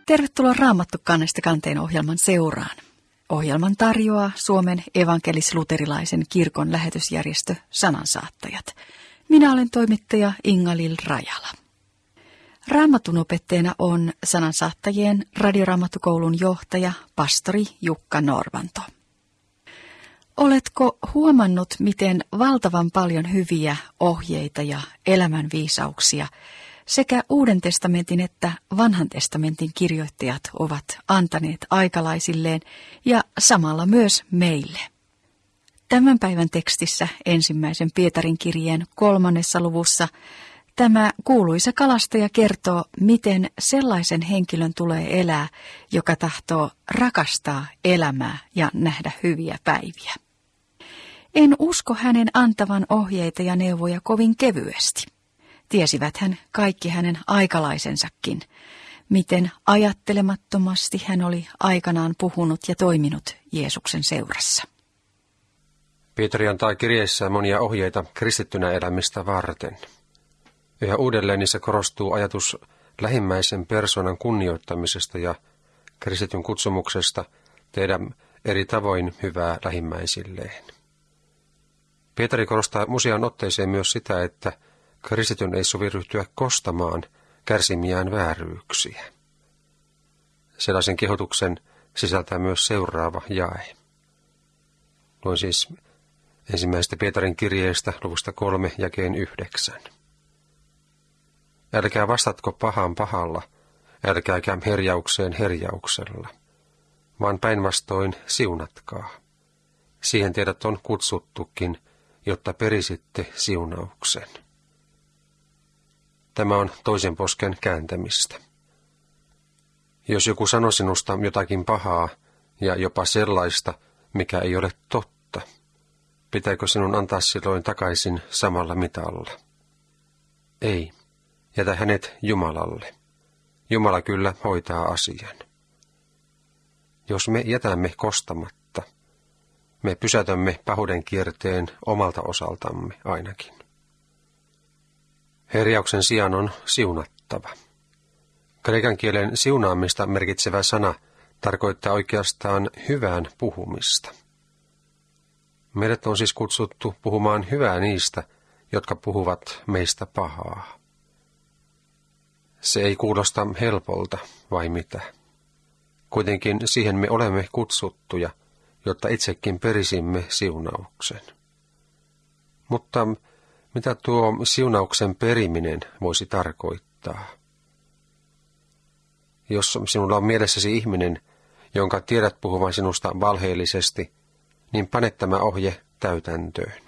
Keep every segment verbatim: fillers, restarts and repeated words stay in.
Tervetuloa Raamattu kannesta kanteen ohjelman seuraan. Ohjelman tarjoaa Suomen evankelis-luterilaisen kirkon lähetysjärjestö Sanansaattajat. Minä olen toimittaja Inga-Lill Rajala. Raamatun opettajana on Sanansaattajien radioraamattukoulun johtaja, pastori Jukka Norvanto. Oletko huomannut, miten valtavan paljon hyviä ohjeita ja elämänviisauksia sekä Uuden testamentin että Vanhan testamentin kirjoittajat ovat antaneet aikalaisilleen ja samalla myös meille? Tämän päivän tekstissä ensimmäisen Pietarin kirjeen kolmannessa luvussa tämä kuuluisa kalastaja kertoo, miten sellaisen henkilön tulee elää, joka tahtoo rakastaa elämää ja nähdä hyviä päiviä. En usko hänen antavan ohjeita ja neuvoja kovin kevyesti. Tiesiväthän kaikki hänen aikalaisensakin, miten ajattelemattomasti hän oli aikanaan puhunut ja toiminut Jeesuksen seurassa. Pietari antaa kirjeissään monia ohjeita kristittynä elämistä varten. Yhä uudelleen niissä korostuu ajatus lähimmäisen persoonan kunnioittamisesta ja kristityn kutsumuksesta tehdä eri tavoin hyvää lähimmäisilleen. Pietari korostaa useaan otteeseen myös sitä, että kristityn ei sovi ryhtyä kostamaan kärsimiään vääryyksiä. Sellaisen kehotuksen sisältää myös seuraava jae. Luen siis ensimmäisestä Pietarin kirjeestä luvusta kolme jakeen yhdeksän. Älkää vastatko pahaan pahalla, älkääkä herjaukseen herjauksella, vaan päinvastoin siunatkaa. Siihen teidät on kutsuttukin, jotta perisitte siunauksen. Tämä on toisen posken kääntämistä. Jos joku sanoo sinusta jotakin pahaa ja jopa sellaista, mikä ei ole totta, pitääkö sinun antaa silloin takaisin samalla mitalla? Ei. Jätä hänet Jumalalle. Jumala kyllä hoitaa asian. Jos me jätämme kostamatta, me pysäytämme pahuuden kierteen omalta osaltamme ainakin. Herjauksen sijaan on siunattava. Kreikan kielen siunaamista merkitsevä sana tarkoittaa oikeastaan hyvään puhumista. Meidät on siis kutsuttu puhumaan hyvää niistä, jotka puhuvat meistä pahaa. Se ei kuulosta helpolta, vai mitä? Kuitenkin siihen me olemme kutsuttuja, jotta itsekin perisimme siunauksen. Mutta mitä tuo siunauksen periminen voisi tarkoittaa? Jos sinulla on mielessäsi ihminen, jonka tiedät puhuvan sinusta valheellisesti, niin pane tämä ohje täytäntöön.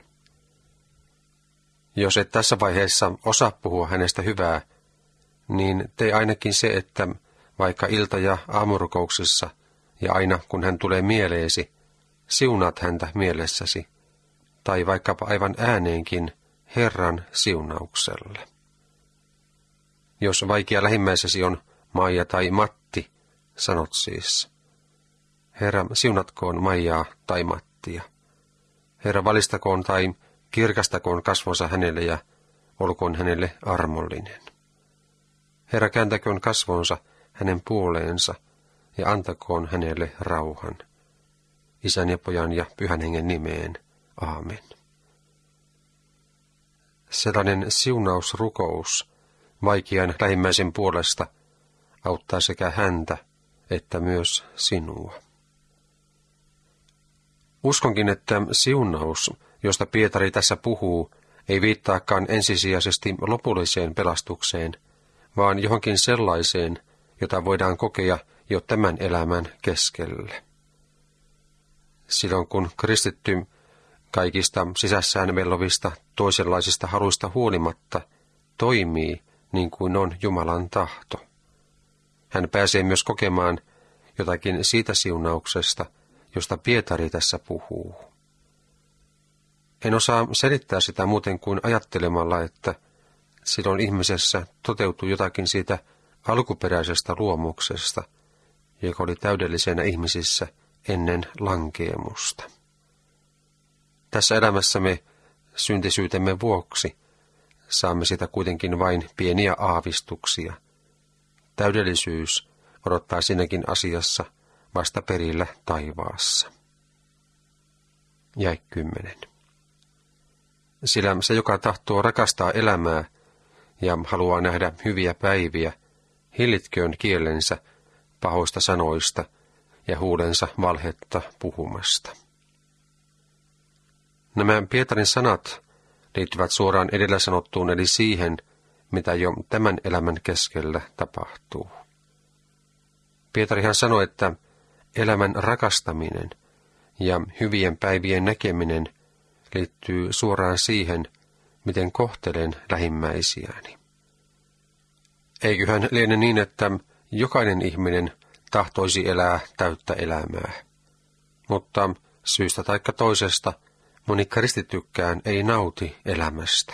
Jos et tässä vaiheessa osaa puhua hänestä hyvää, niin tee ainakin se, että vaikka ilta- ja aamurukouksissa ja aina kun hän tulee mieleesi, siunaat häntä mielessäsi, tai vaikkapa aivan ääneenkin Herran siunauksella. Jos vaikea lähimmäisesi on Maija tai Matti, sanot siis, Herra siunatkoon Maijaa tai Mattia. Herra valistakoon tai kirkastakoon kasvonsa hänelle ja olkoon hänelle armollinen. Herra kääntäköön kasvonsa hänen puoleensa ja antakoon hänelle rauhan. Isän ja Pojan ja Pyhän Hengen nimeen. Aamen. Sellainen siunausrukous vaikean lähimmäisen puolesta auttaa sekä häntä että myös sinua. Uskonkin, että siunaus, josta Pietari tässä puhuu, ei viittaakaan ensisijaisesti lopulliseen pelastukseen, vaan johonkin sellaiseen, jota voidaan kokea jo tämän elämän keskellä. Silloin kun kristitty kaikista sisässään vellovista toisenlaisista haluista huolimatta toimii niin kuin on Jumalan tahto, hän pääsee myös kokemaan jotakin siitä siunauksesta, josta Pietari tässä puhuu. En osaa selittää sitä muuten kuin ajattelemalla, että silloin ihmisessä toteutuu jotakin siitä alkuperäisestä luomuksesta, joka oli täydellisenä ihmisissä ennen lankeemusta. Tässä elämässämme syntisyytemme vuoksi saamme sitä kuitenkin vain pieniä aavistuksia. Täydellisyys odottaa siinäkin asiassa vasta perillä taivaassa. Jae kymmenen. Sillä se, joka tahtoo rakastaa elämää ja haluaa nähdä hyviä päiviä, hillitköön kielensä pahoista sanoista ja huulensa valhetta puhumasta. Nämä Pietarin sanat liittyvät suoraan edellä sanottuun, eli siihen, mitä jo tämän elämän keskellä tapahtuu. Pietarihan sanoi, että elämän rakastaminen ja hyvien päivien näkeminen liittyy suoraan siihen, miten kohtelen lähimmäisiäni. Eiköhän liene niin, että jokainen ihminen tahtoisi elää täyttä elämää, mutta syystä taikka toisesta moni kristittykään ei nauti elämästä.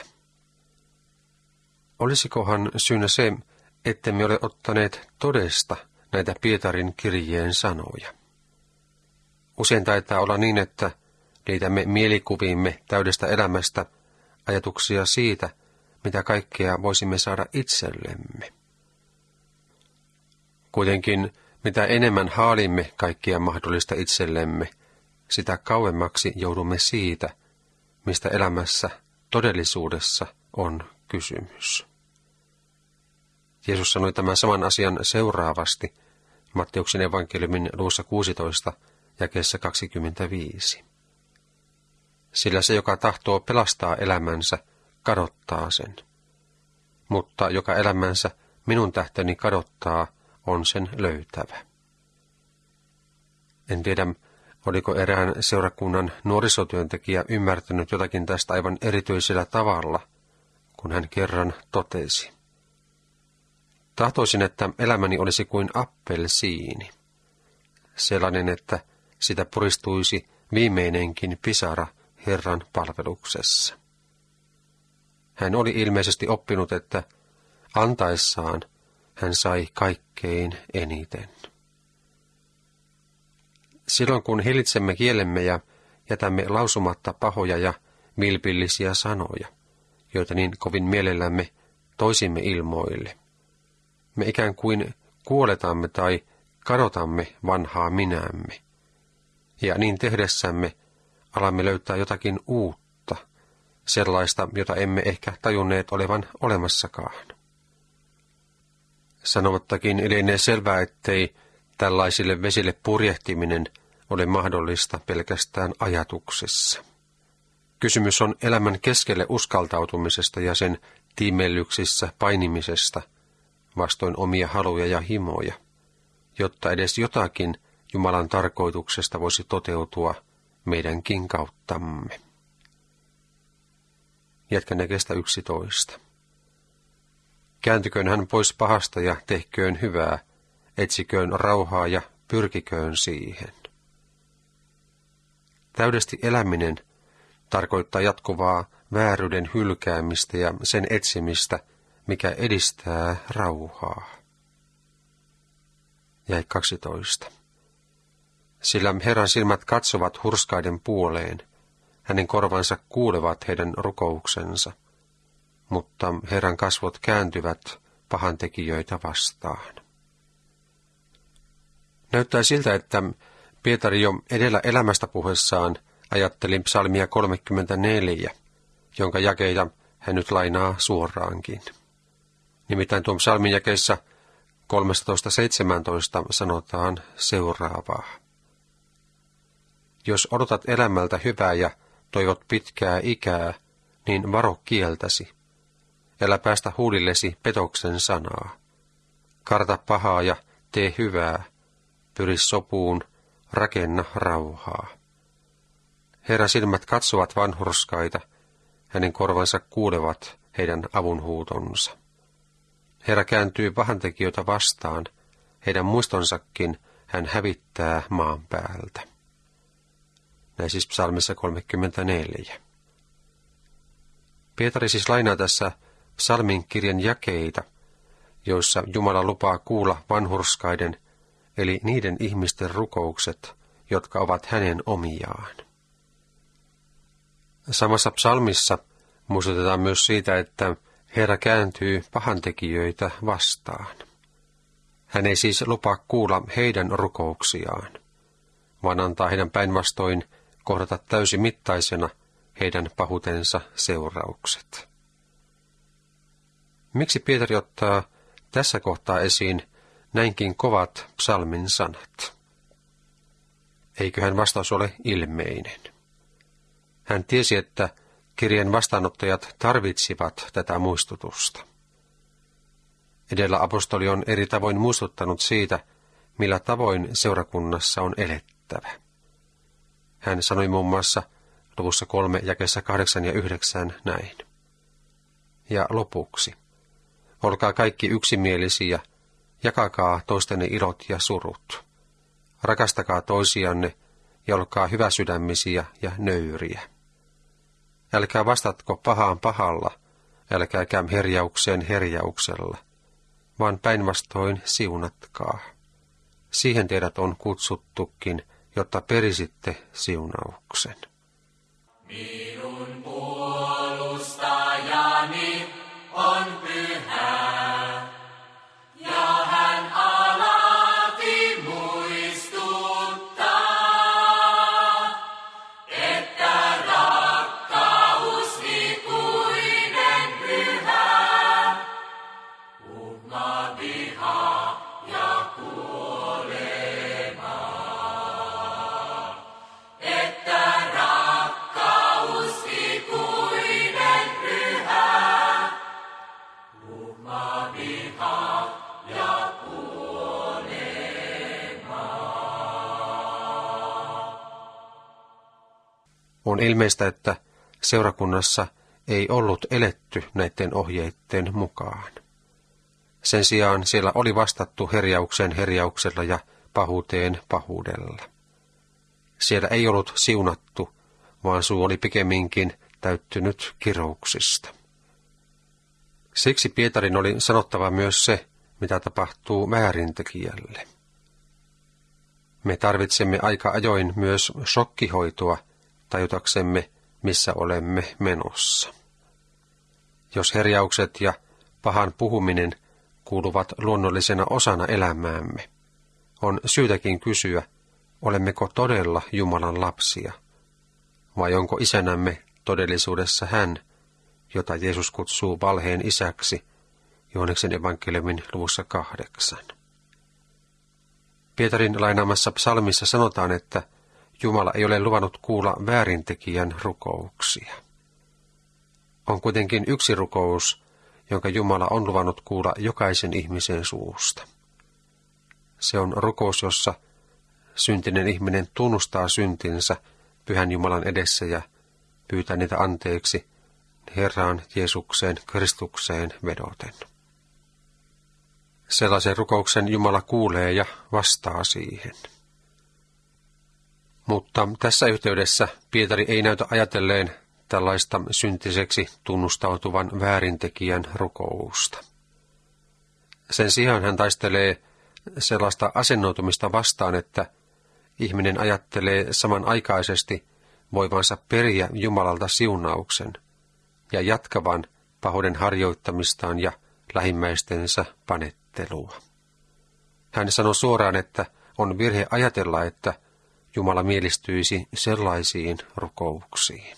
Olisikohan syynä se, ettemme ole ottaneet todesta näitä Pietarin kirjeen sanoja? Usein taitaa olla niin, että liitämme mielikuviimme täydestä elämästä ajatuksia siitä, mitä kaikkea voisimme saada itsellemme. Kuitenkin, mitä enemmän haalimme kaikkia mahdollista itsellemme, sitä kauemmaksi joudumme siitä, mistä elämässä todellisuudessa on kysymys. Jeesus sanoi tämän saman asian seuraavasti Matteuksen evankeliumin luvussa kuusitoista jakeessa kaksikymmentäviisi. Sillä se, joka tahtoo pelastaa elämänsä, kadottaa sen. Mutta joka elämänsä minun tähteni kadottaa, on sen löytävä. En tiedä, oliko erään seurakunnan nuorisotyöntekijä ymmärtänyt jotakin tästä aivan erityisellä tavalla, kun hän kerran totesi. Tahtoisin, että elämäni olisi kuin appelsiini. Sellainen, että sitä puristuisi viimeinenkin pisara Herran palveluksessa. Hän oli ilmeisesti oppinut, että antaessaan hän sai kaikkein eniten. Silloin kun hillitsemme kielemme ja jätämme lausumatta pahoja ja vilpillisiä sanoja, joita niin kovin mielellämme toisimme ilmoille, me ikään kuin kuoletamme tai kadotamme vanhaa minämme, ja niin tehdessämme alamme löytää jotakin uutta, sellaista, jota emme ehkä tajunneet olevan olemassakaan. Sanomattakin lienee selvää, ettei tällaisille vesille purjehtiminen ole mahdollista pelkästään ajatuksissa. Kysymys on elämän keskelle uskaltautumisesta ja sen tiimellyksissä painimisesta vastoin omia haluja ja himoja, jotta edes jotakin Jumalan tarkoituksesta voisi toteutua meidänkin kauttamme. Jatkan jakeesta yksitoista. Kääntyköön hän pois pahasta ja tehköön hyvää, etsiköön rauhaa ja pyrkiköön siihen. Täydesti eläminen tarkoittaa jatkuvaa vääryyden hylkäämistä ja sen etsimistä, mikä edistää rauhaa. Jae kaksitoista. Sillä Herran silmät katsovat hurskaiden puoleen, hänen korvansa kuulevat heidän rukouksensa, mutta Herran kasvot kääntyvät pahantekijöitä vastaan. Näyttää siltä, että Pietari jo edellä elämästä puheessaan ajatteli psalmia kolmekymmentäneljä, jonka jakeita hän nyt lainaa suoraankin. Nimittäin tuon psalmin jakeissa kolmetoista seitsemäntoista sanotaan seuraavaa. Jos odotat elämältä hyvää ja toivot pitkää ikää, niin varo kieltäsi. Älä päästä huulillesi petoksen sanaa. Karta pahaa ja tee hyvää. Pyri sopuun, rakenna rauhaa. Herran silmät katsovat vanhurskaita, hänen korvansa kuulevat heidän avunhuutonsa. Herra kääntyy pahantekijöitä vastaan, heidän muistonsakin hän hävittää maan päältä. Näin siis psalmissa kolmekymmentäneljä. Pietari siis lainaa tässä psalmin kirjan jakeita, joissa Jumala lupaa kuulla vanhurskaiden, eli niiden ihmisten rukoukset, jotka ovat hänen omiaan. Samassa psalmissa muistutetaan myös siitä, että Herra kääntyy pahantekijöitä vastaan. Hän ei siis lupaa kuulla heidän rukouksiaan, vaan antaa heidän päinvastoin kohdata täysimittaisena heidän pahuutensa seuraukset. Miksi Pietari ottaa tässä kohtaa esiin näinkin kovat psalmin sanat? Eiköhän vastaus ole ilmeinen. Hän tiesi, että kirjeen vastaanottajat tarvitsivat tätä muistutusta. Edellä apostoli on eri tavoin muistuttanut siitä, millä tavoin seurakunnassa on elettävä. Hän sanoi muun muassa luvussa kolme jakeessa kahdeksan ja yhdeksän näin. Ja lopuksi, olkaa kaikki yksimielisiä, jakakaa toistenne ilot ja surut. Rakastakaa toisianne ja olkaa hyväsydämisiä ja nöyriä. Älkää vastatko pahaan pahalla, älkääkä herjaukseen herjauksella, vaan päinvastoin siunatkaa. Siihen teidät on kutsuttukin, jotta perisitte siunauksen. Minun puolustajani on pyhä, ja hän alati muistuttaa, että rakkaus ikuinen pyhä, uhmaa vihaa ja kuolemaa. Että rakkaus ikuinen pyhä, uhmaa vihaa ja On ilmeistä, että seurakunnassa ei ollut eletty näiden ohjeiden mukaan. Sen sijaan siellä oli vastattu herjaukseen herjauksella ja pahuuteen pahuudella. Siellä ei ollut siunattu, vaan suu oli pikemminkin täyttynyt kirouksista. Siksi Pietarin oli sanottava myös se, mitä tapahtuu väärintekijälle. Me tarvitsemme aika ajoin myös shokkihoitoa tajutaksemme, missä olemme menossa. Jos herjaukset ja pahan puhuminen kuuluvat luonnollisena osana elämäämme, on syytäkin kysyä, olemmeko todella Jumalan lapsia, vai onko isänämme todellisuudessa hän, jota Jeesus kutsuu valheen isäksi Johanneksen evankeliumin luvussa kahdeksan. Pietarin lainaamassa psalmissa sanotaan, että Jumala ei ole luvannut kuulla väärintekijän rukouksia. On kuitenkin yksi rukous, jonka Jumala on luvannut kuulla jokaisen ihmisen suusta. Se on rukous, jossa syntinen ihminen tunnustaa syntinsä Pyhän Jumalan edessä ja pyytää niitä anteeksi Herraan Jeesukseen Kristukseen vedoten. Sellaisen rukouksen Jumala kuulee ja vastaa siihen. Mutta tässä yhteydessä Pietari ei näytä ajatelleen tällaista syntiseksi tunnustautuvan väärintekijän rukousta. Sen sijaan hän taistelee sellaista asennoitumista vastaan, että ihminen ajattelee samanaikaisesti voivansa periä Jumalalta siunauksen ja jatkavan pahuuden harjoittamistaan ja lähimmäistensä panettelua. Hän sanoi suoraan, että on virhe ajatella, että Jumala mielistyisi sellaisiin rukouksiin.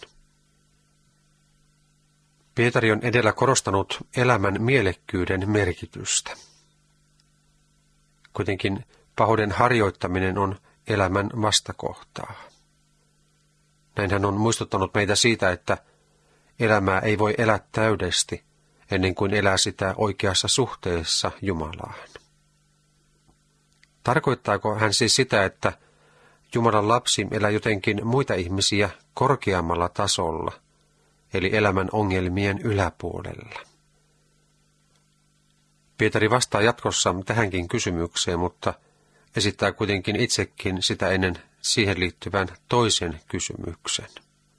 Pietari on edellä korostanut elämän mielekkyyden merkitystä. Kuitenkin pahuuden harjoittaminen on elämän vastakohtaa. Näin hän on muistuttanut meitä siitä, että elämää ei voi elää täydesti ennen kuin elää sitä oikeassa suhteessa Jumalaan. Tarkoittaako hän siis sitä, että Jumalan lapsi elää jotenkin muita ihmisiä korkeammalla tasolla, eli elämän ongelmien yläpuolella? Pietari vastaa jatkossa tähänkin kysymykseen, mutta esittää kuitenkin itsekin sitä ennen siihen liittyvän toisen kysymyksen.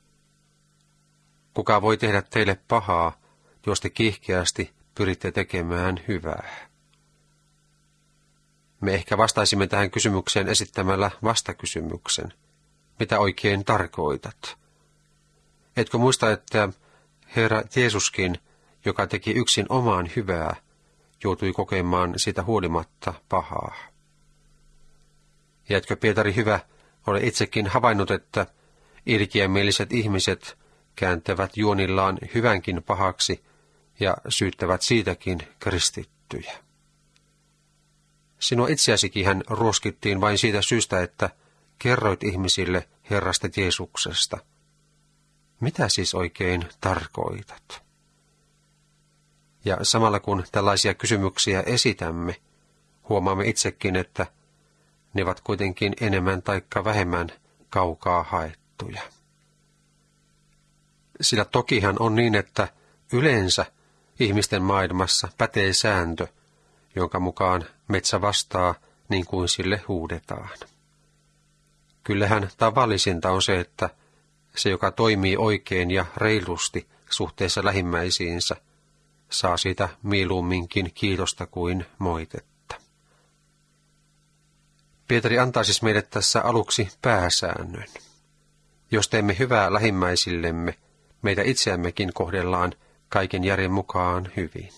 Kuka voi tehdä teille pahaa, jos te kiihkeästi pyritte tekemään hyvää? Me ehkä vastaisimme tähän kysymykseen esittämällä vastakysymyksen. Mitä oikein tarkoitat? Etkö muista, että Herra Jeesuskin, joka teki yksin omaan hyvää, joutui kokemaan sitä huolimatta pahaa. Ja etkö, Pietari hyvä, ole itsekin havainnut, että ilkeämieliset ihmiset kääntävät juonillaan hyvänkin pahaksi ja syyttävät siitäkin kristittyjä. Sinua itseäsikin hän ruoskittiin vain siitä syystä, että kerroit ihmisille Herrasta Jeesuksesta. Mitä siis oikein tarkoitat? Ja samalla kun tällaisia kysymyksiä esitämme, huomaamme itsekin, että ne ovat kuitenkin enemmän taikka vähemmän kaukaa haettuja. Sillä tokihan on niin, että yleensä ihmisten maailmassa pätee sääntö, jonka mukaan metsä vastaa niin kuin sille huudetaan. Kyllähän tavallisinta on se, että se, joka toimii oikein ja reilusti suhteessa lähimmäisiinsä, saa siitä mieluumminkin kiitosta kuin moitetta. Pietari antaa siis meille tässä aluksi pääsäännön. Jos teemme hyvää lähimmäisillemme, meitä itseämmekin kohdellaan kaiken järjen mukaan hyvin.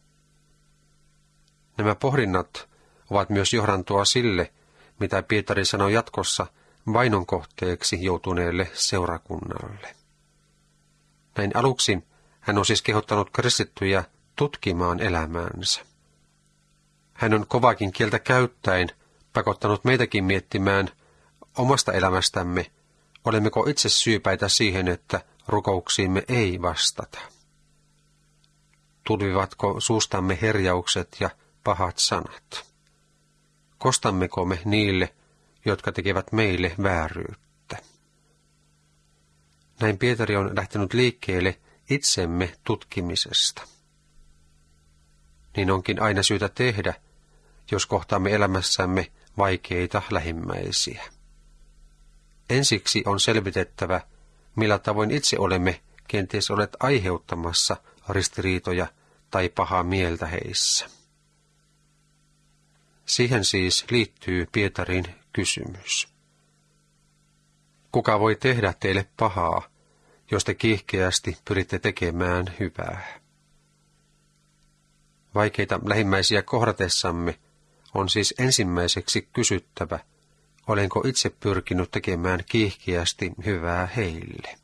Nämä pohdinnat ovat myös johdantoa sille, mitä Pietari sanoi jatkossa vainon kohteeksi joutuneelle seurakunnalle. Näin aluksi hän on siis kehottanut kristittyjä tutkimaan elämäänsä. Hän on kovakin kieltä käyttäen pakottanut meitäkin miettimään omasta elämästämme, olemmeko itse syypäitä siihen, että rukouksiimme ei vastata. Tulvivatko suustamme herjaukset ja pahat sanat? Kostammeko me niille, jotka tekevät meille vääryyttä? Näin Pietari on lähtenyt liikkeelle itsemme tutkimisesta. Niin onkin aina syytä tehdä, jos kohtaamme elämässämme vaikeita lähimmäisiä. Ensiksi on selvitettävä, millä tavoin itse olemme kenties olleet aiheuttamassa ristiriitoja tai pahaa mieltä heissä. Siihen siis liittyy Pietarin kysymys. Kuka voi tehdä teille pahaa, jos te kiihkeästi pyritte tekemään hyvää? Vaikeita lähimmäisiä kohdatessamme on siis ensimmäiseksi kysyttävä, olenko itse pyrkinyt tekemään kiihkeästi hyvää heille.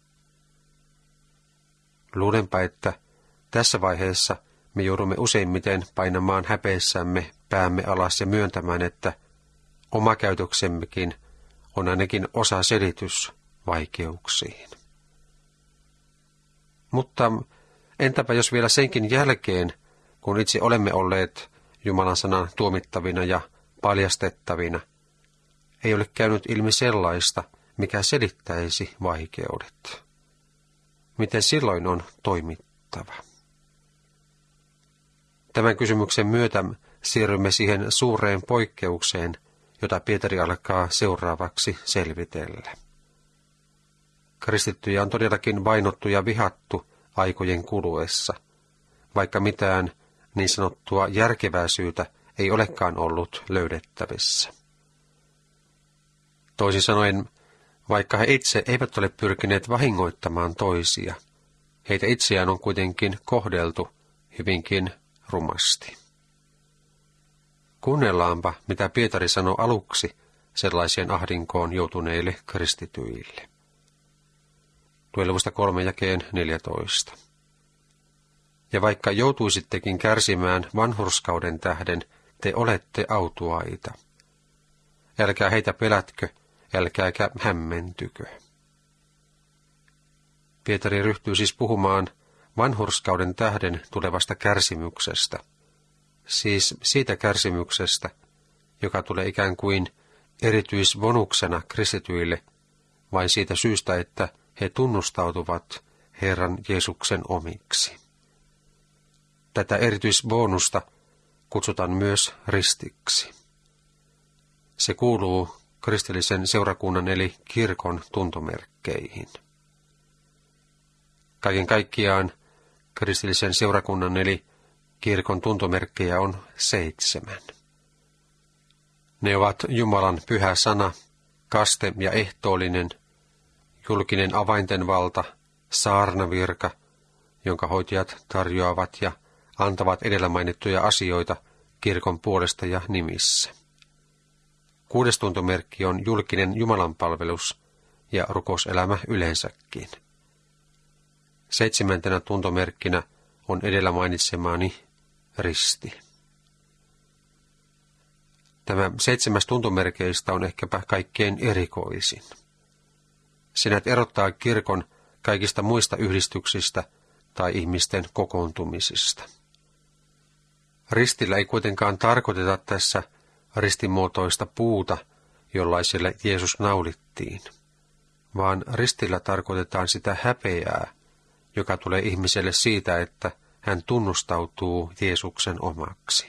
Luulenpa, että tässä vaiheessa me joudumme useimmiten painamaan häpeissämme päämme alas ja myöntämään, että oma käytöksemmekin on ainakin osa selitys vaikeuksiin. Mutta entäpä jos vielä senkin jälkeen, kun itse olemme olleet Jumalan sanan tuomittavina ja paljastettavina, ei ole käynyt ilmi sellaista, mikä selittäisi vaikeudet. Miten silloin on toimittava? Tämän kysymyksen myötä siirrymme siihen suureen poikkeukseen, jota Pietari alkaa seuraavaksi selvitellä. Kristittyjä on todellakin vainottu ja vihattu aikojen kuluessa, vaikka mitään niin sanottua järkevää syytä ei olekaan ollut löydettävissä. Toisin sanoen, vaikka he itse eivät ole pyrkineet vahingoittamaan toisia, heitä itseään on kuitenkin kohdeltu hyvinkin rumasti. Kuunnellaanpa, mitä Pietari sanoi aluksi sellaiseen ahdinkoon joutuneille kristityille. Lue luvusta kolme jakeen neljätoista. Ja vaikka joutuisittekin kärsimään vanhurskauden tähden, te olette autuaita. Älkää heitä pelätkö, älkääkä hämmentykö. Pietari ryhtyy siis puhumaan vanhurskauden tähden tulevasta kärsimyksestä, siis siitä kärsimyksestä, joka tulee ikään kuin erityisbonuksena kristityille, vain siitä syystä, että he tunnustautuvat Herran Jeesuksen omiksi. Tätä erityisbonusta kutsutaan myös ristiksi. Se kuuluu kristillisen seurakunnan eli kirkon tuntomerkkeihin. Kaiken kaikkiaan kristillisen seurakunnan eli kirkon tuntomerkkejä on seitsemän. Ne ovat Jumalan pyhä sana, kaste ja ehtoollinen, julkinen avainten valta, saarnavirka, jonka hoitajat tarjoavat ja antavat edellä mainittuja asioita kirkon puolesta ja nimissä. Kuudes tuntomerkki on julkinen jumalanpalvelus ja rukouselämä yleensäkin. Seitsemäntenä tuntomerkkinä on edellä mainitsemani risti. Tämä seitsemäs tuntomerkeistä on ehkäpä kaikkein erikoisin. Se näet erottaa kirkon kaikista muista yhdistyksistä tai ihmisten kokoontumisista. Ristillä ei kuitenkaan tarkoiteta tässä ristimuotoista puuta, jollaiselle Jeesus naulittiin, vaan ristillä tarkoitetaan sitä häpeää, joka tulee ihmiselle siitä, että hän tunnustautuu Jeesuksen omaksi.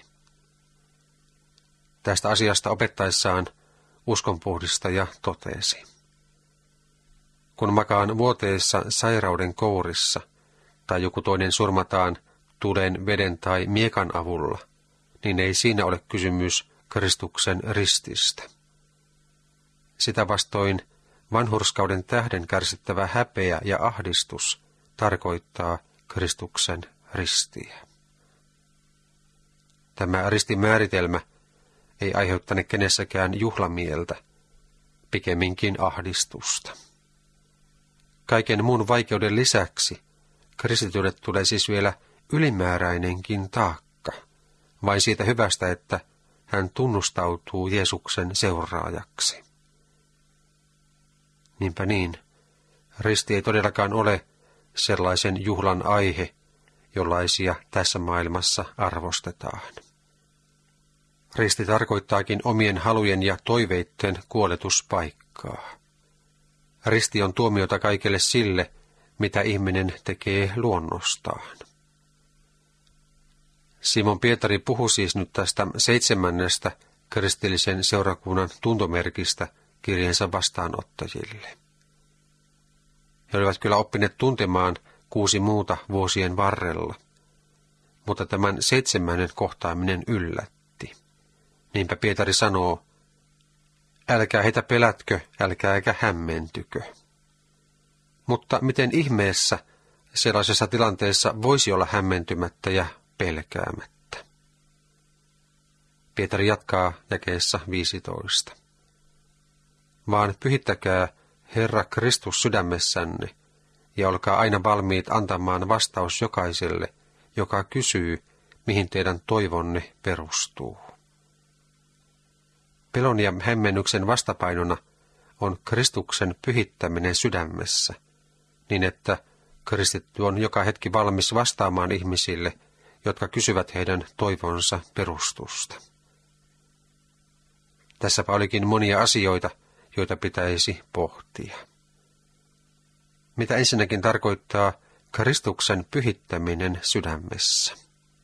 Tästä asiasta opettaessaan uskonpuhdistaja totesi: kun makaan vuoteessa sairauden kourissa tai joku toinen surmataan tulen, veden tai miekan avulla, niin ei siinä ole kysymys Kristuksen rististä. Sitä vastoin vanhurskauden tähden kärsittävä häpeä ja ahdistus tarkoittaa Kristuksen ristiä. Tämä ristimääritelmä ei aiheuttane kenessäkään juhlamieltä, pikemminkin ahdistusta. Kaiken muun vaikeuden lisäksi kristitylle tulee siis vielä ylimääräinenkin taakka, vain siitä hyvästä, että hän tunnustautuu Jeesuksen seuraajaksi. Niinpä niin, risti ei todellakaan ole sellaisen juhlan aihe, jollaisia tässä maailmassa arvostetaan. Risti tarkoittaakin omien halujen ja toiveitten kuoletuspaikkaa. Risti on tuomiota kaikelle sille, mitä ihminen tekee luonnostaan. Simon Pietari puhui siis nyt tästä seitsemännestä kristillisen seurakunnan tuntomerkistä kirjeensa vastaanottajille. He olivat kyllä oppineet tuntemaan kuusi muuta vuosien varrella, mutta tämän seitsemännen kohtaaminen yllätti. Niinpä Pietari sanoo: älkää heitä pelätkö, älkääkä hämmentykö. Mutta miten ihmeessä sellaisessa tilanteessa voisi olla hämmentymättä ja pelkäämättä? Pietari jatkaa jakeessa viisitoista. Vaan pyhittäkää Herra Kristus sydämessänne, ja olkaa aina valmiit antamaan vastaus jokaiselle, joka kysyy, mihin teidän toivonne perustuu. Pelon ja hämmennyksen vastapainona on Kristuksen pyhittäminen sydämessä, niin että kristitty on joka hetki valmis vastaamaan ihmisille, jotka kysyvät heidän toivonsa perustusta. Tässäpä olikin monia asioita, joita pitäisi pohtia. Mitä ensinnäkin tarkoittaa Kristuksen pyhittäminen sydämessä?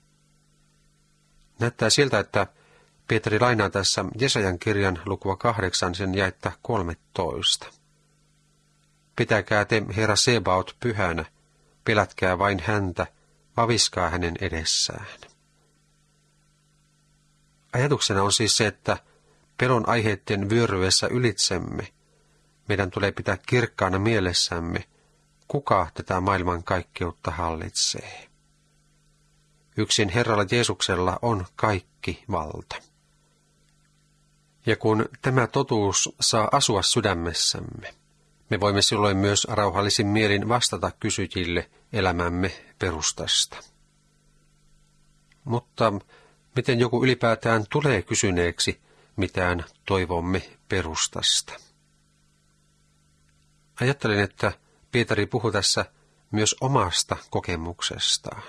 Näyttää siltä, että Pietari lainaa tässä Jesajan kirjan lukua kahdeksan, sen jaetta kolmetoista. Pitäkää te Herra Sebaot pyhänä, pelätkää vain häntä, vaviskaa hänen edessään. Ajatuksena on siis se, että pelon aiheiden vyöryessä ylitsemme meidän tulee pitää kirkkaana mielessämme, kuka tätä maailmankaikkeutta hallitsee. Yksin Herralla Jeesuksella on kaikki valta. Ja kun tämä totuus saa asua sydämessämme, me voimme silloin myös rauhallisin mielin vastata kysyjille elämämme perustasta. Mutta miten joku ylipäätään tulee kysyneeksi mitään toivomme perustasta? Ajattelen, että Pietari puhui tässä myös omasta kokemuksestaan.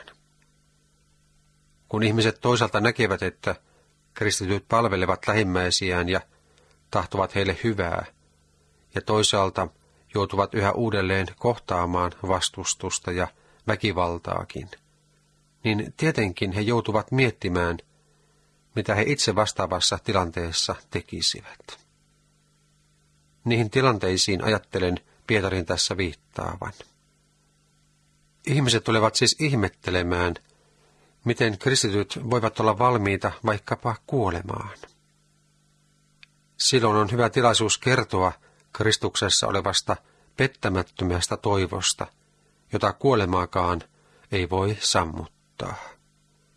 Kun ihmiset toisaalta näkevät, että kristityt palvelevat lähimmäisiään ja tahtovat heille hyvää, ja toisaalta joutuvat yhä uudelleen kohtaamaan vastustusta ja väkivaltaakin, niin tietenkin he joutuvat miettimään, mitä he itse vastaavassa tilanteessa tekisivät. Niihin tilanteisiin ajattelen Pietarin tässä viittaavan. Ihmiset tulevat siis ihmettelemään, miten kristityt voivat olla valmiita vaikkapa kuolemaan. Silloin on hyvä tilaisuus kertoa Kristuksessa olevasta pettämättömästä toivosta, jota kuolemaakaan ei voi sammuttaa.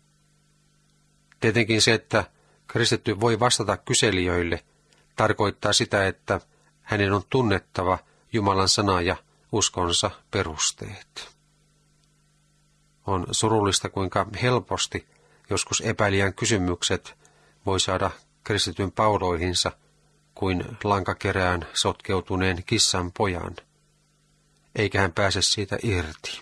Tietenkin se, että kristitty voi vastata kyselijöille, tarkoittaa sitä, että hänen on tunnettava Jumalan sana ja uskonsa perusteet. On surullista, kuinka helposti joskus epäilijän kysymykset voi saada kristityn pauloihinsa kuin lankakerään sotkeutuneen kissan pojan, eikä hän pääse siitä irti.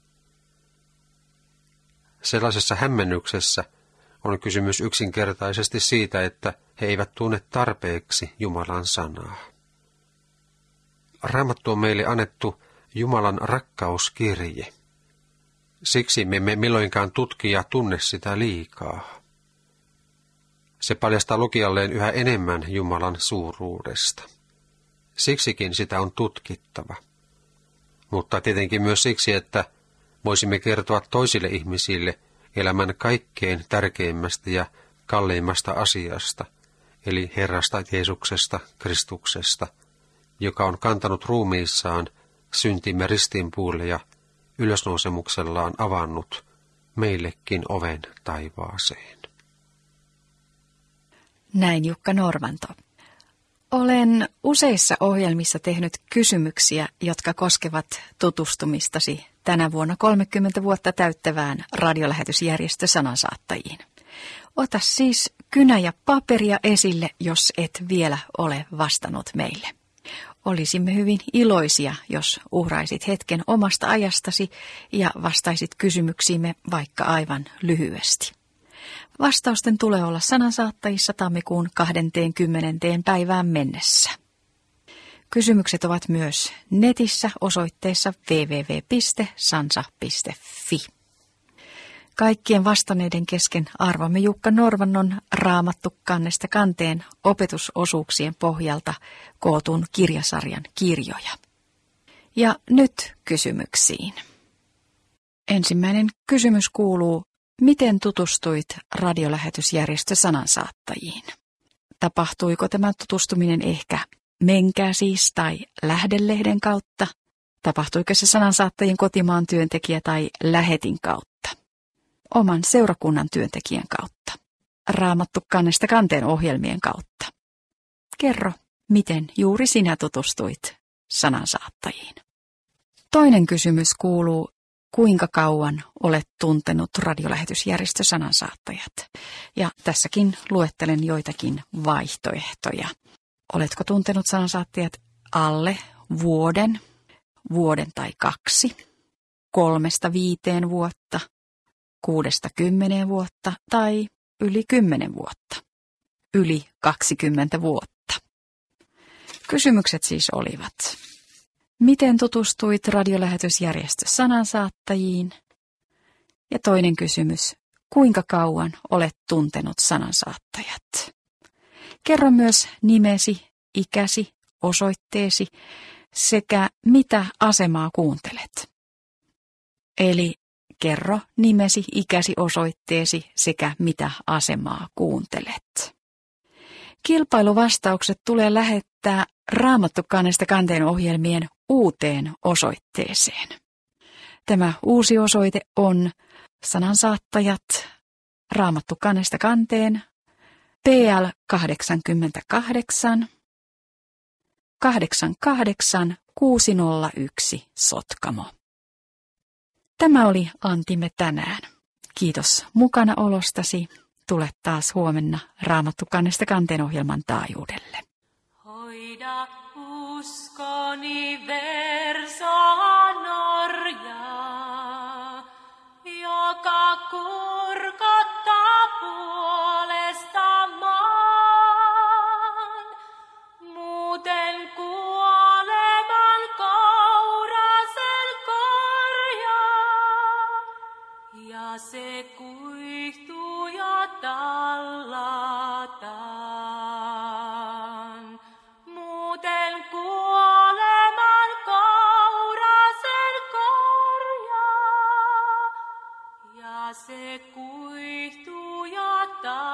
Sellaisessa hämmennyksessä on kysymys yksinkertaisesti siitä, että he eivät tunne tarpeeksi Jumalan sanaa. Raamattu on meille annettu Jumalan rakkauskirje. Siksi me emme milloinkaan tutki ja tunne sitä liikaa. Se paljastaa lukijalleen yhä enemmän Jumalan suuruudesta. Siksikin sitä on tutkittava. Mutta tietenkin myös siksi, että voisimme kertoa toisille ihmisille elämän kaikkein tärkeimmästä ja kalleimmasta asiasta, eli Herrasta Jeesuksesta, Kristuksesta, joka on kantanut ruumiissaan syntimme ristiinpuulle ja ylösnousemuksellaan avannut meillekin oven taivaaseen. Näin Jukka Normanto. Olen useissa ohjelmissa tehnyt kysymyksiä, jotka koskevat tutustumistasi tänä vuonna kolmekymmentä vuotta täyttävään radiolähetysjärjestö Sanansaattajiin. Ota siis kynä ja paperia esille, jos et vielä ole vastannut meille. Olisimme hyvin iloisia, jos uhraisit hetken omasta ajastasi ja vastaisit kysymyksiimme vaikka aivan lyhyesti. Vastausten tulee olla Sanansaattajissa tammikuun kaksikymmentä päivään mennessä. Kysymykset ovat myös netissä osoitteessa double-u double-u double-u piste sansa piste fi. Kaikkien vastanneiden kesken arvomme Jukka Norvannon Raamattu kannesta kanteen opetusosuuksien pohjalta kootun kirjasarjan kirjoja. Ja nyt kysymyksiin. Ensimmäinen kysymys kuuluu, miten tutustuit radiolähetysjärjestö Sanansaattajiin? Tapahtuiko tämä tutustuminen ehkä Menkää siis tai Lähdelehden kautta? Tapahtuiko se Sanansaattajien kotimaan työntekijä tai Lähetin kautta? Oman seurakunnan työntekijän kautta? Raamattu kannesta kanteen ohjelmien kautta? Kerro, miten juuri sinä tutustuit Sanansaattajiin? Toinen kysymys kuuluu, kuinka kauan olet tuntenut radiolähetysjärjestö Sanansaattajat? Ja tässäkin luettelen joitakin vaihtoehtoja. Oletko tuntenut Sanansaattajat alle vuoden, vuoden tai kaksi, kolmesta viiteen vuotta, kuudesta kymmeneen vuotta tai yli kymmenen vuotta, yli kaksikymmentä vuotta? Kysymykset siis olivat, miten tutustuit radiolähetysjärjestö Sanansaattajiin? Ja toinen kysymys, kuinka kauan olet tuntenut Sanansaattajat? Kerro myös nimesi, ikäsi, osoitteesi sekä mitä asemaa kuuntelet. Eli kerro nimesi, ikäsi, osoitteesi sekä mitä asemaa kuuntelet. Kilpailuvastaukset tulee lähettää Raamattu kannesta kanteen ohjelmien uuteen osoitteeseen. Tämä uusi osoite on Sanansaattajat, Raamattu kannesta kanteen, P L kahdeksankymmentäkahdeksan, kahdeksankymmentäkahdeksan kuusi nolla yksi Sotkamo. Tämä oli Antimme tänään. Kiitos mukana olostasi. Tule taas huomenna Raamattu kannesta kanteen ohjelman taajuudelle. Hoida uskoni versoa Norjaa, joka kurkottaa puolesta maan. Muuten kuoleman kourasen korjaa, ja se kuihtuu ja tallataan. Muuten kuoleman kourasen korjaa, ja se kuihtuu ja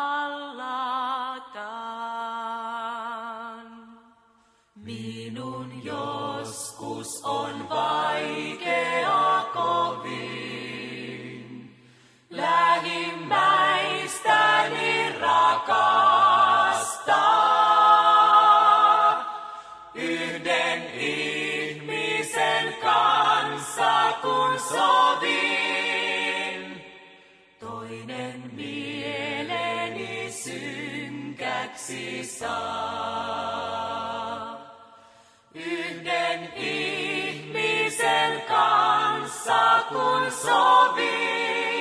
tallataan. Minun joskus on vaikea kovin lähimmäistäni toinen mieleni synkäksi saa. Yhden ihmisen kanssa kun sovin,